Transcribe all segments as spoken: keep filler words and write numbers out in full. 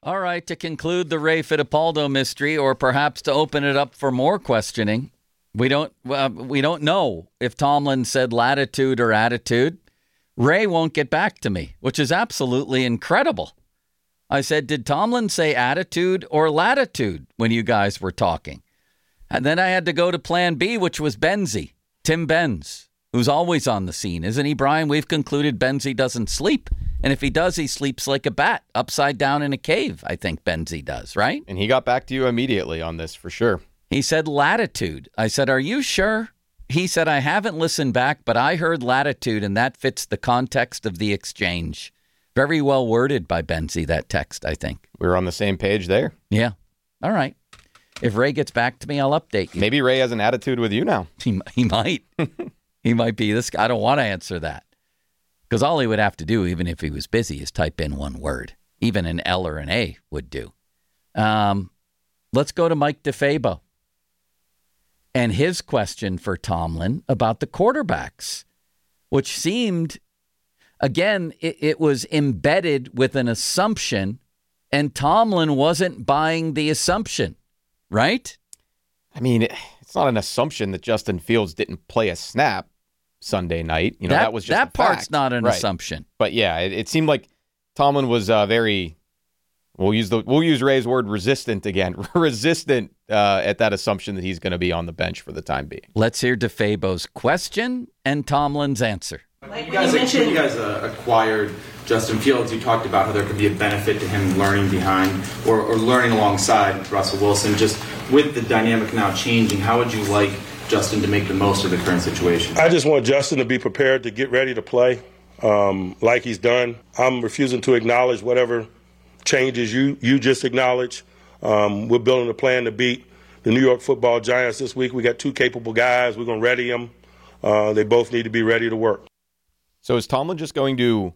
All right, to conclude the Ray Fittipaldo mystery, or perhaps to open it up for more questioning, we don't uh, we don't know if Tomlin said latitude or attitude. Ray won't get back to me, which is absolutely incredible. I said, did Tomlin say attitude or latitude when you guys were talking? And then I had to go to plan B, which was Benzie, Tim Benz, who's always on the scene. Isn't he, Brian? We've concluded Benzie doesn't sleep. And if he does, he sleeps like a bat, upside down in a cave, I think Benzie does, right? And he got back to you immediately on this, for sure. He said latitude. I said, are you sure? He said, I haven't listened back, but I heard latitude, and that fits the context of the exchange. Very well worded by Benzie, that text, I think. We were on the same page there. Yeah. All right. If Ray gets back to me, I'll update you. Maybe Ray has an attitude with you now. He, he might. He might be this guy. I don't want to answer that. Because all he would have to do, even if he was busy, is type in one word. Even an L or an A would do. Um, let's go to Mike DeFabo. And his question for Tomlin about the quarterbacks, which seemed, again, it, it was embedded with an assumption, and Tomlin wasn't buying the assumption, right? I mean, it's not an assumption that Justin Fields didn't play a snap Sunday night. You know, that, that was just that a part's fact. not an right. assumption. But yeah, it, it seemed like Tomlin was uh, very. We'll use the we'll use Ray's word resistant again, resistant uh, at that assumption that he's going to be on the bench for the time being. Let's hear DeFabo's question and Tomlin's answer. Like you guys, you mentioned, you guys uh, acquired Justin Fields. You talked about how there could be a benefit to him learning behind or, or learning alongside Russell Wilson. Just with the dynamic now changing, how would you like Justin to make the most of the current situation? I just want Justin to be prepared to get ready to play um, like he's done. I'm refusing to acknowledge whatever changes you, you just acknowledged. Um, we're building a plan to beat the New York Football Giants this week. We got two capable guys. We're going to ready them. Uh, they both need to be ready to work. So is Tomlin just going to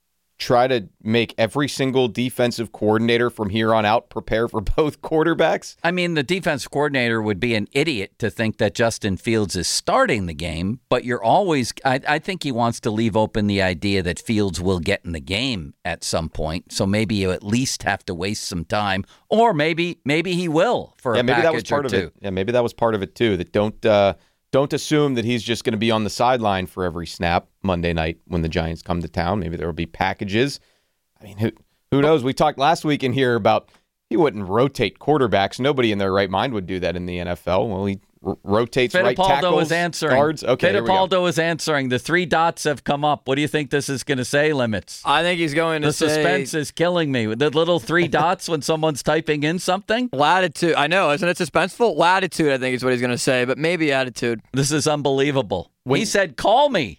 try to make every single defensive coordinator from here on out prepare for both quarterbacks? I mean, the defensive coordinator would be an idiot to think that Justin Fields is starting the game, but you're always, I, I think he wants to leave open the idea that Fields will get in the game at some point. So maybe you at least have to waste some time, or maybe maybe he will for yeah, a maybe package that was part or of two. it. Yeah, maybe that was part of it too. That don't uh, don't assume that he's just going to be on the sideline for every snap Monday night when the Giants come to town. Maybe there will be packages. I mean, who who knows? We talked last week in here about he wouldn't rotate quarterbacks. Nobody in their right mind would do that in the N F L. Well, he r- rotates right tackles, is answering. guards. Okay, Fittipaldo is answering. The three dots have come up. What do you think this is going to say, Limits? I think he's going to the say... The suspense is killing me. The little three dots when someone's typing in something? Latitude. I know. Isn't it suspenseful? Latitude, I think is what he's going to say, but maybe attitude. This is unbelievable. When... He said, call me.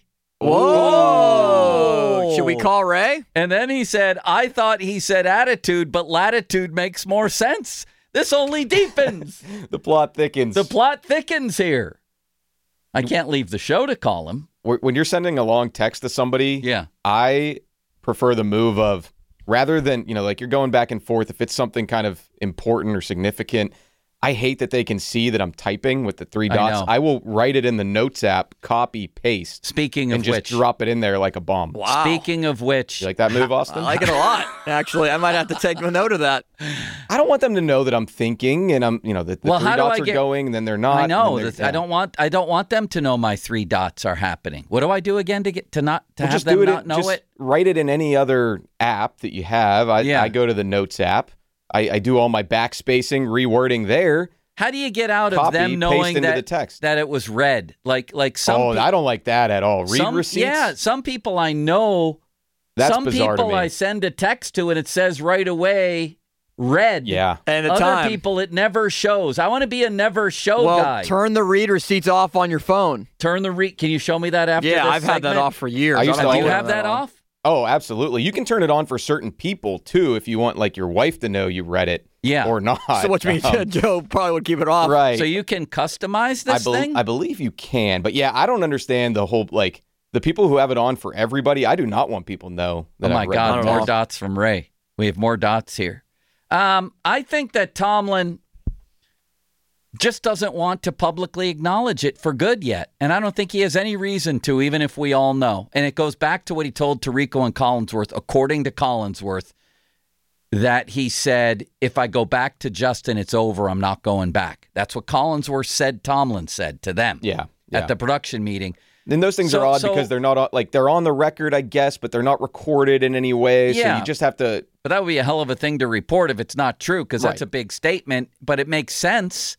Whoa! Should we call Ray? And then he said, I thought he said attitude, but latitude makes more sense. This only deepens. The plot thickens. The plot thickens here. I can't leave the show to call him. When you're sending a long text to somebody, yeah, I prefer the move of, rather than, you know, like you're going back and forth, if it's something kind of important or significant, I hate that they can see that I'm typing with the three dots. I, I will write it in the Notes app, copy, paste. Speaking of and just which, drop it in there like a bomb. Wow. Speaking of which, you like that move, Austin? I like it a lot. Actually, I might have to take a note of that. I don't want them to know that I'm thinking and I'm, you know, that the well, three how dots do I are get, going and then they're not. I know. They're, that yeah. I don't want. I don't want them to know my three dots are happening. What do I do again to get to not to well, have just them do it not in, know just it? Write it in any other app that you have. I, yeah. I go to the Notes app. I, I do all my backspacing, rewording there. How do you get out Copy, of them knowing paste into that, the text. that it was read? Like like some. Oh, pe- I don't like that at all. Read some, receipts. Yeah, some people I know. That's some bizarre to people me. I send a text to and it says right away, read. Yeah, and the other time. people it never shows. I want to be a never show well, guy. Turn the read receipts off on your phone. Turn the read. Can you show me that after? Yeah, this I've had segment? that off for years. I used I to don't Do you know have that on. off? Oh, absolutely. You can turn it on for certain people, too, if you want, like, your wife to know you read it Yeah. or not. So which means Um, Joe probably would keep it off. right. So you can customize I, this bel- thing? I believe you can. But, yeah, I don't understand the whole, like, the people who have it on for everybody, I do not want people to know that Oh, my I've read God. it More off. dots from Ray. We have more dots here. Um, I think that Tomlin just doesn't want to publicly acknowledge it for good yet. And I don't think he has any reason to, even if we all know. And it goes back to what he told Tirico and Collinsworth. According to Collinsworth, that he said, if I go back to Justin, it's over. I'm not going back. That's what Collinsworth said Tomlin said to them Yeah. yeah. at the production meeting. And those things So- are odd so- because they're not on- like they're on the record, I guess, but they're not recorded in any way. So Yeah. you just have to. But that would be a hell of a thing to report if it's not true, because that's Right. a big statement, but it makes sense.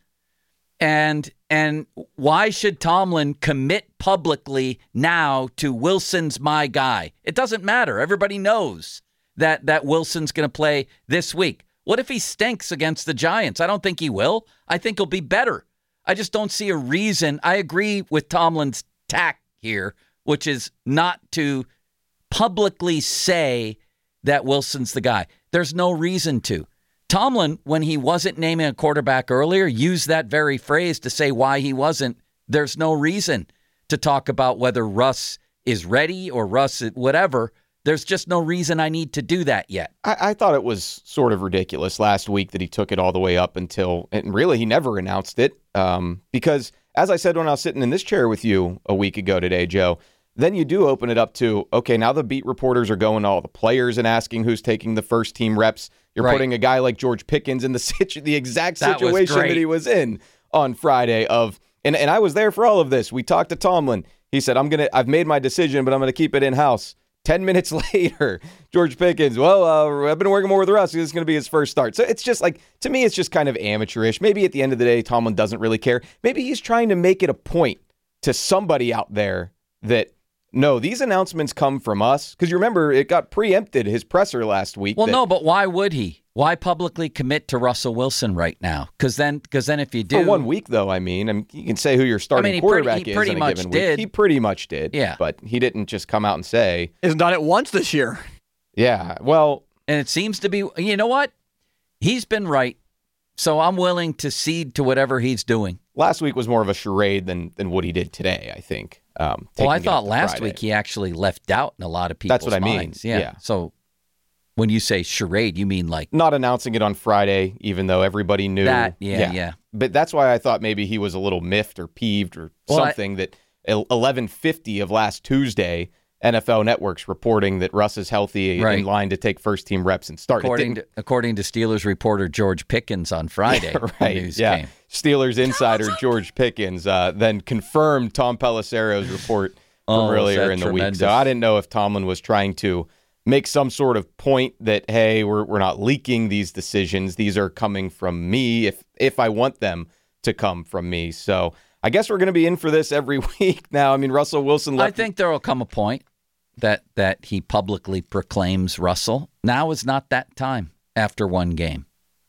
And and why should Tomlin commit publicly now to Wilson's my guy? It doesn't matter. Everybody knows that that Wilson's going to play this week. What if he stinks against the Giants? I don't think he will. I think he'll be better. I just don't see a reason. I agree with Tomlin's tack here, which is not to publicly say that Wilson's the guy. There's no reason to. Tomlin, when he wasn't naming a quarterback earlier, used that very phrase to say why he wasn't. There's no reason to talk about whether Russ is ready or Russ is whatever. There's just no reason I need to do that yet. I, I thought it was sort of ridiculous last week that he took it all the way up until, and really he never announced it. Um, because as I said when I was sitting in this chair with you a week ago today, Joe, then you do open it up to, okay, now the beat reporters are going to all the players and asking who's taking the first team reps. You're Right. putting a guy like George Pickens in the situ- the exact That was situation great. that he was in on Friday of, and, and I was there for all of this. We talked to Tomlin. He said, I'm going to, I've made my decision, but I'm going to keep it in-house. Ten minutes later, George Pickens, well, uh, I've been working more with Russ. This is going to be his first start. So it's just like, to me, it's just kind of amateurish. Maybe at the end of the day, Tomlin doesn't really care. Maybe he's trying to make it a point to somebody out there that, no, these announcements come from us. Because you remember, it got preempted, his presser last week. Well, that- no, but why would he? Why publicly commit to Russell Wilson right now? Because then, because then, if you do, For one week, though, I mean, I mean, you can say who your starting I mean, he pretty- quarterback he is pretty in a much given did. week. He pretty much did. Yeah. But he didn't just come out and say, Hasn't done it once this year. yeah, well, and it seems to be, you know what? He's been right, so I'm willing to cede to whatever he's doing. last week was more of a charade than than what he did today, I think. Um, Well, I taking it up thought to last Friday. week he actually left doubt in a lot of people's That's what I mean. minds. Yeah. Yeah. So when you say charade, you mean like Not announcing it on Friday, even though everybody knew. that? Yeah, yeah. But that's why I thought maybe he was a little miffed or peeved or Well, I- something that eleven fifty of last Tuesday, N F L Network's reporting that Russ is healthy Right. in line to take first team reps and start. It According didn't- to, according to Steelers reporter George Pickens on Friday, the right, news yeah. came. Steelers insider George Pickens uh, then confirmed Tom Pelissero's report from Oh, is earlier that in the week. tremendous? So I didn't know if Tomlin was trying to make some sort of point that, hey, we're we're not leaking these decisions. These are coming from me if if I want them to come from me. So I guess we're going to be in for this every week now. I mean, Russell Wilson I left. think there will come a point that that he publicly proclaims Russell. Now is not that time after one game,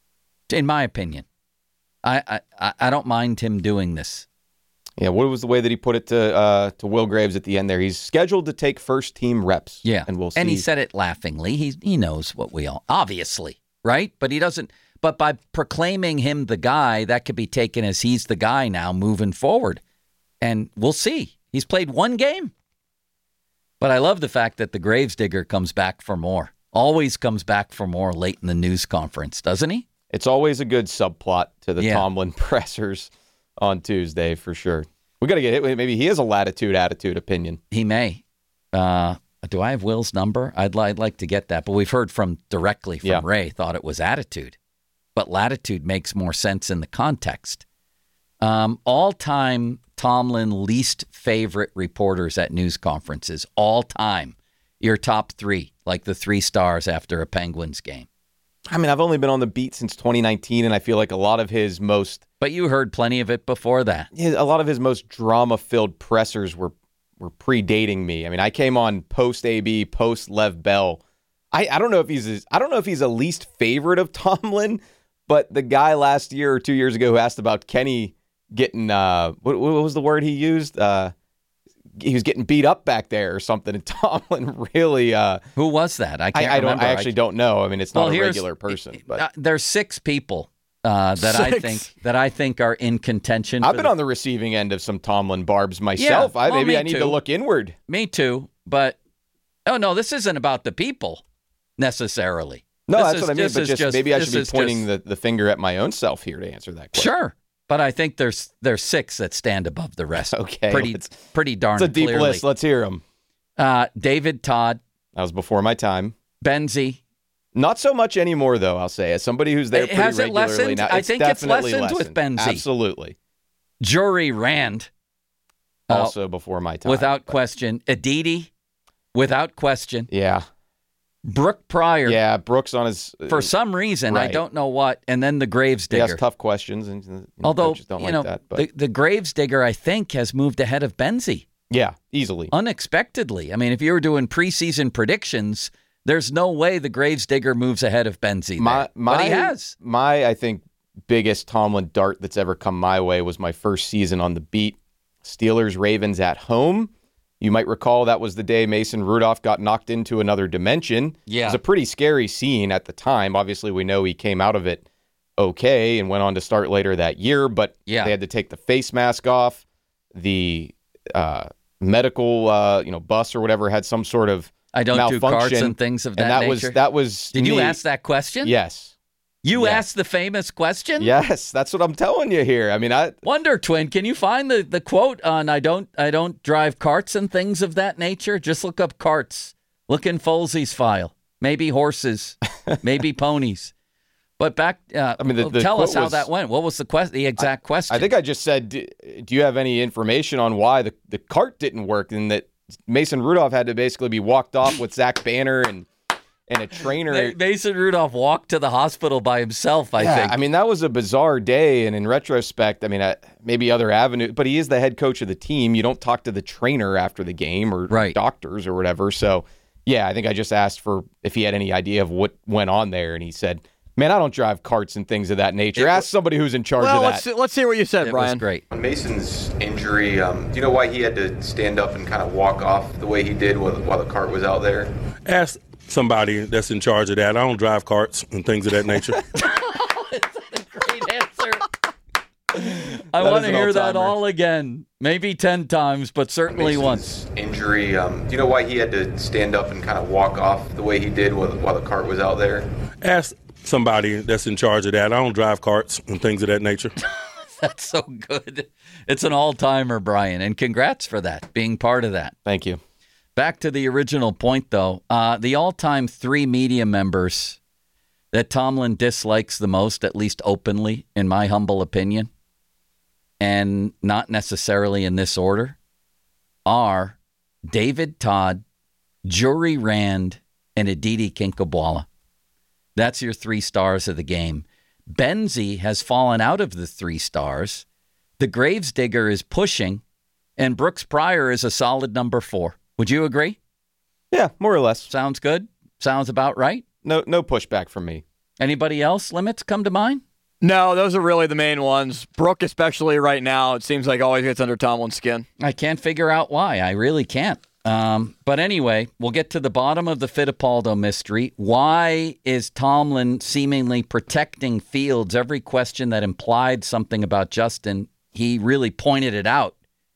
in my opinion. I I, I don't mind him doing this. Yeah, what was the way that he put it to uh, to Will Graves at the end there? He's scheduled to take first team reps. Yeah, and we'll see. And he said it laughingly. He he knows what we all obviously, right? But he doesn't. But by proclaiming him the guy, that could be taken as he's the guy now moving forward, and we'll see. He's played one game, but I love the fact that the Gravesdigger comes back for more. Always comes back for more late in the news conference, doesn't he? It's always a good subplot to the Yeah. Tomlin pressers on Tuesday for sure. We got to get hit. Maybe he has a latitude attitude opinion. He may. Uh, do I have Will's number? I'd, li- I'd like to get that. But we've heard from directly from Yeah. Ray, thought it was attitude. But latitude makes more sense in the context. Um, all-time Tomlin least favorite reporters at news conferences. All-time. Your top three, like the three stars after a Penguins game. I mean, I've only been on the beat since twenty nineteen, and I feel like a lot of his most But you heard plenty of it before that. his, a lot of his most drama-filled pressers were were predating me. I mean, I came on post A B, post Lev Bell. I, I don't know if he's his, I don't know if he's a least favorite of Tomlin, but the guy last year or two years ago who asked about Kenny getting uh what, what was the word he used? Uh, he was getting beat up back there or something, and Tomlin really. Uh, Who was that? I I, can't I don't. remember. I actually don't know. I mean, it's not Well, a here's- regular person, but Uh, there's six people uh, that I Six. think that I think are in contention. I've for been the- on the receiving end of some Tomlin barbs myself. Yeah, I, well, maybe me I need too. to look inward. Me too, but oh no, this isn't about the people necessarily. No, This that's is- what I mean. this But is just, maybe I this should be is pointing just- the, the finger at my own self here to answer that question. Sure, but I think there's there's six that stand above the rest. Okay, pretty let's- pretty darn It's a deep clearly. list. Let's hear them. Uh, David Todd, That was before my time. Benzie, Not so much anymore, though, I'll say. As somebody who's there It- pretty has it regularly lessened? now, I it's think it's definitely lessened with Benzie. Absolutely. Jury Rand, uh, Also before my time. without but- question. Aditi, without question. Yeah. Brooke Pryor, Yeah, Brooks on his... uh, for some reason, I right. don't know what. And then the he Gravesdigger. has tough questions, and you know, Although, coaches don't you like know, that. But the, the Gravesdigger, I think, has moved ahead of Benzie yeah, easily. unexpectedly. I mean, if you were doing preseason predictions, there's no way the Gravesdigger moves ahead of Benzie. My, there. my, but he has. My, I think, biggest Tomlin dart that's ever come my way was my first season on the beat. Steelers Ravens at home. You might recall that was the day Mason Rudolph got knocked into another dimension. Yeah. It was a pretty scary scene at the time. Obviously, we know he came out of it okay and went on to start later that year, but Yeah. they had to take the face mask off. The uh, medical uh, you know, bus or whatever had some sort of I don't do carts malfunction, and things of that, and that nature. was that was Did you me. ask that question? Yes. You Yeah. asked the famous question? Yes, that's what I'm telling you here. I mean, I Wonder Twin, can you find the, the quote on I don't I don't drive carts and things of that nature? Just look up carts. Look in Folsey's file. Maybe horses, maybe ponies. But back, uh, I mean, the- the tell quote us how was- that went. What was the quest? The exact question? I think I just said, do, do you have any information on why the, the cart didn't work, and that Mason Rudolph had to basically be walked off with Zach Banner and and a trainer. Ma- Mason Rudolph walked to the hospital by himself, I yeah, think. I mean, that was a bizarre day, and in retrospect, I mean, uh, maybe other avenues, but he is the head coach of the team. You don't talk to the trainer after the game or Right. doctors or whatever. So, yeah, I think I just asked for if he had any idea of what went on there, and he said, man, I don't drive carts and things of that nature. It- Ask somebody who's in charge Well, of that. let's let's hear what you said, it was Brian. great. On Mason's injury, um, do you know why he had to stand up and kind of walk off the way he did while, while the cart was out there? Ask somebody that's in charge of that. I don't drive carts and things of that nature. Great answer. I That want is to an hear that all-timer. all again. Maybe ten times, but certainly once. Mason's injury, um, do you know why he had to stand up and kind of walk off the way he did while, while the cart was out there? Ask somebody that's in charge of that. I don't drive carts and things of that nature. That's so good. It's an all-timer, Brian, and congrats for that, being part of that. Thank you. Back to the original point, though. Uh, the all-time three media members that Tomlin dislikes the most, at least openly, in my humble opinion, and not necessarily in this order, are David Todd, Jury Rand, and Aditi Kinkhabwala. That's your three stars of the game. Benzie has fallen out of the three stars. The Gravesdigger is pushing, and Brooks Pryor is a solid number four. Would you agree? Yeah, more or less. Sounds good? Sounds about right? No, no pushback from me. Anybody else limits come to mind? No, those are really the main ones. Brooke, especially right now, it seems like always gets under Tomlin's skin. I can't figure out why. I really can't. Um, but anyway, we'll get to the bottom of the Fittipaldo mystery. Why is Tomlin seemingly protecting Fields? Every question that implied something about Justin, he really pointed it out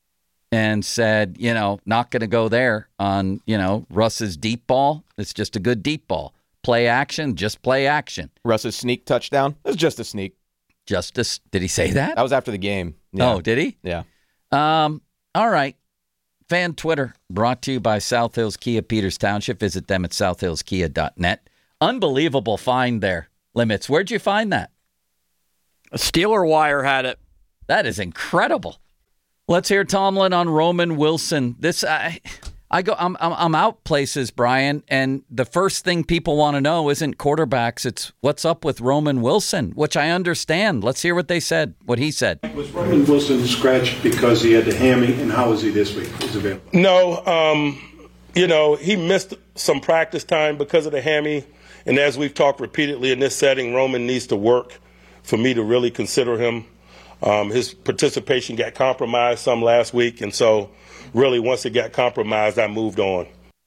and said, you know, not going to go there on, you know, Russ's deep ball. It's just a good deep ball. Play action, just play action. Russ's sneak touchdown. It was just a sneak. Justice, did he say that? That was after the game. Yeah. Oh, did he? Yeah. Um, all right. Fan Twitter brought to you by South Hills Kia Peters Township. Visit them at south hills kia dot net. Unbelievable find there, Limits. Where'd you find that? A Steeler Wire had it. That is incredible. Let's hear Tomlin on Roman Wilson. This I, I go. I'm, I'm I'm out places, Brian, and the first thing people want to know isn't quarterbacks. It's what's up with Roman Wilson, which I understand. Let's hear what they said. What he said. Was Roman Wilson scratched because he had the hammy, and how is he this week? He's available. No, um, you know, he missed some practice time because of the hammy. And as we've talked repeatedly in this setting, Roman needs to work for me to really consider him. Um, his participation got compromised some last week. And so really once it got compromised, I moved on.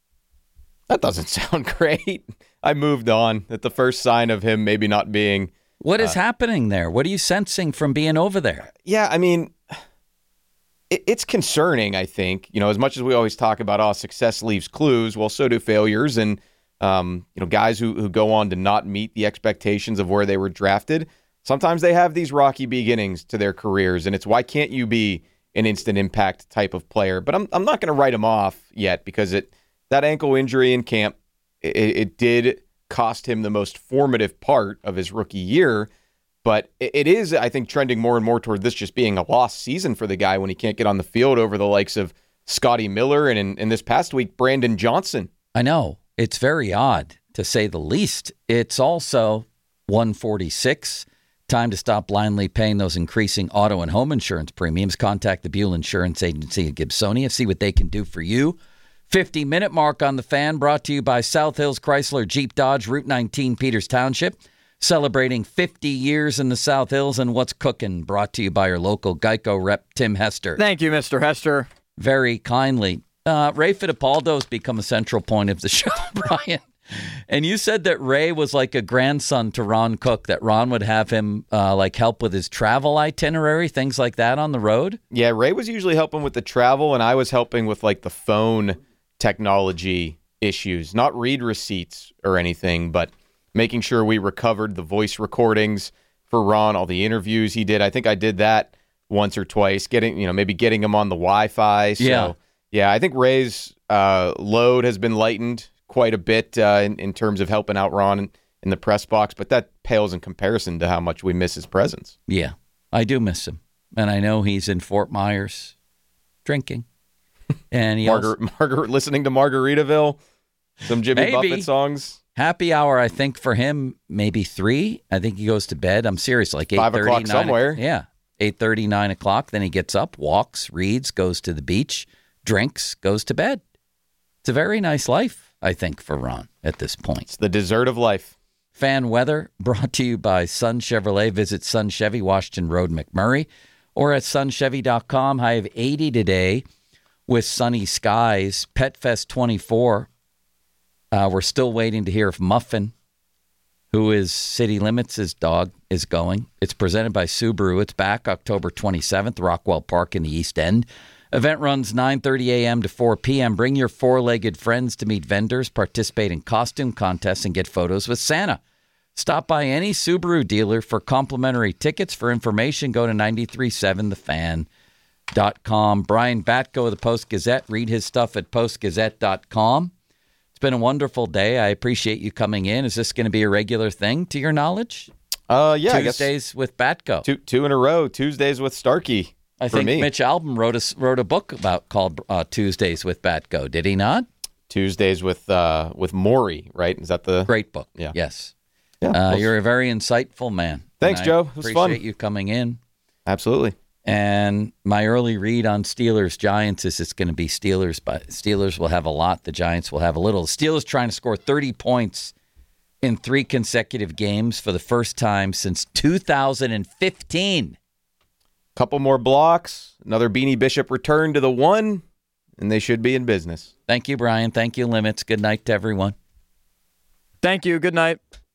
That doesn't sound great. I moved on at the first sign of him maybe not being. What is uh, happening there? What are you sensing from being over there? Yeah, I mean, it, it's concerning, I think. You know, as much as we always talk about, oh, success leaves clues, well, so do failures. And, um, you know, guys who, who go on to not meet the expectations of where they were drafted, sometimes they have these rocky beginnings to their careers. And it's why can't you be an instant impact type of player? But I'm I'm not going to write him off yet because it that ankle injury in camp, it, it did cost him the most formative part of his rookie year. But it is, I think, trending more and more toward this just being a lost season for the guy when he can't get on the field over the likes of Scotty Miller and in, in this past week, Brandon Johnson. I know. It's very odd, to say the least. It's also one forty-six. Time to stop blindly paying those increasing auto and home insurance premiums. Contact the Buell Insurance Agency at Gibsonia. See what they can do for you. fifty-minute mark on the Fan, brought to you by South Hills Chrysler Jeep Dodge, Route nineteen, Peters Township. Celebrating fifty years in the South Hills, and what's cooking, brought to you by your local Geico rep, Tim Hester. Thank you, Mister Hester. Very kindly. Uh, Ray Fittipaldo's become a central point of the show, Brian. And you said that Ray was like a grandson to Ron Cook, that Ron would have him uh, like help with his travel itinerary, things like that on the road. Yeah, Ray was usually helping with the travel, and I was helping with like the phone technology issues, not read receipts or anything, but making sure we recovered the voice recordings for Ron, all the interviews he did. I think I did that once or twice, getting, you know, maybe getting him on the Wi-Fi. So, yeah. yeah, I think Ray's uh, load has been lightened quite a bit uh, in, in terms of helping out Ron in, in the press box, but that pales in comparison to how much we miss his presence. Yeah, I do miss him. And I know he's in Fort Myers drinking. And he Margaret, also, Margaret, listening to Margaritaville, some Jimmy Maybe. Buffett songs. Happy hour, I think, for him, maybe three. I think he goes to bed. I'm serious, like eight Five thirty, o'clock nine somewhere. Yeah, eight thirty, nine o'clock. Then he gets up, walks, reads, goes to the beach, drinks, goes to bed. It's a very nice life, I think, for Ron at this point. It's the dessert of life. Fan weather brought to you by Sun Chevrolet. Visit Sun Chevy, Washington Road, McMurray, or at sun chevy dot com. High of eighty today with sunny skies. Pet Fest twenty-four. Uh, we're still waiting to hear if Muffin, who is City Limits' dog, is going. It's presented by Subaru. It's back October twenty-seventh, Rockwell Park in the East End. Event runs nine thirty a.m. to four p.m. Bring your four-legged friends to meet vendors, participate in costume contests, and get photos with Santa. Stop by any Subaru dealer for complimentary tickets. For information, go to nine three seven the fan dot com. Brian Batko of the Post-Gazette. Read his stuff at post gazette dot com. It's been a wonderful day. I appreciate you coming in. Is this going to be a regular thing, to your knowledge? Uh, yeah, Tuesdays I guess with Batko. two two in a row. Tuesdays with Starkey. I for think me. Mitch Albom wrote a wrote a book about called uh, Tuesdays with Batko. Did he not? Tuesdays with uh with Maury, right? Is that the Great book. Yeah. Yes. Yeah, Uh, well, you're a very insightful man. Thanks, And I Joe. It was fun. appreciate you coming in. absolutely. And my early read on Steelers Giants is it's going to be Steelers, but Steelers will have a lot. The Giants will have a little. Steelers trying to score thirty points in three consecutive games for the first time since two thousand fifteen. Couple more blocks. Another Beanie Bishop return to the one, and they should be in business. Thank you, Brian. Thank you, Limits. Good night to everyone. Thank you. Good night.